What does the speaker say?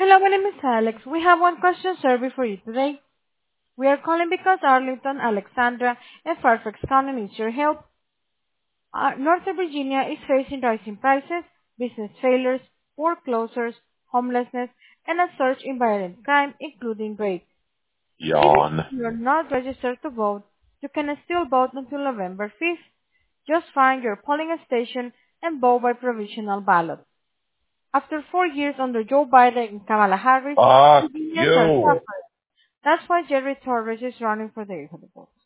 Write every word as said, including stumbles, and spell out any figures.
Hello, my name is Alex. We have one question survey for you today. We are calling because Arlington, Alexandra, and Fairfax County needs your help. Uh, Northern Virginia is facing rising prices, business failures, foreclosures, homelessness, and a surge in violent crime, including rape. Even Yawn. if you are not registered to vote, you can still vote until November fifth. Just find your polling station and vote by provisional ballot. After four years under Joe Biden and Kamala Harris, Fuck Virginians are you. suffering. That's why Jerry Torres is running for the vote.